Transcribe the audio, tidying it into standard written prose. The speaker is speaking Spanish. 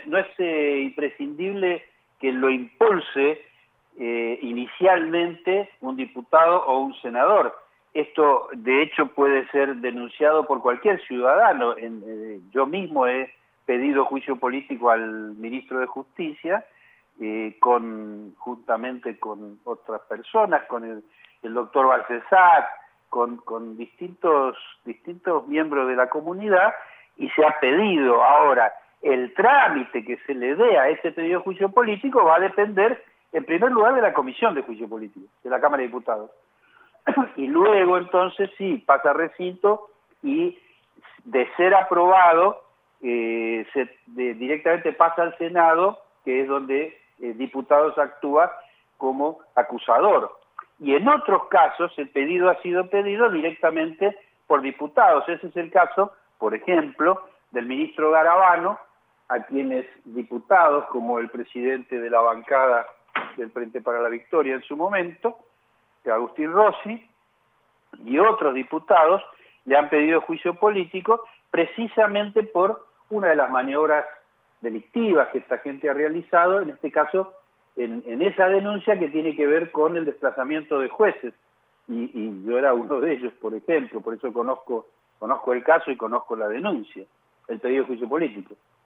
imprescindible que lo impulse inicialmente un diputado o un senador. Esto, de hecho, puede ser denunciado por cualquier ciudadano. Yo mismo he pedido juicio político al ministro de Justicia, juntamente con otras personas, con el doctor Balcesac, con distintos miembros de la comunidad, y se ha pedido. Ahora, el trámite que se le dé a ese pedido de juicio político va a depender, en primer lugar, de la Comisión de Juicio Político, de la Cámara de Diputados. Y luego, entonces, sí, pasa a recinto y, de ser aprobado, directamente pasa al Senado, que es donde Diputados actúa como acusador. Y en otros casos el pedido ha sido pedido directamente por diputados. Ese es el caso, por ejemplo, del ministro Garabano, a quienes diputados, como el presidente de la bancada del Frente para la Victoria en su momento, Agustín Rossi, y otros diputados le han pedido juicio político precisamente por una de las maniobras delictivas que esta gente ha realizado, en este caso en esa denuncia que tiene que ver con el desplazamiento de jueces, y yo era uno de ellos, por ejemplo, por eso conozco el caso y conozco la denuncia, el pedido de juicio político.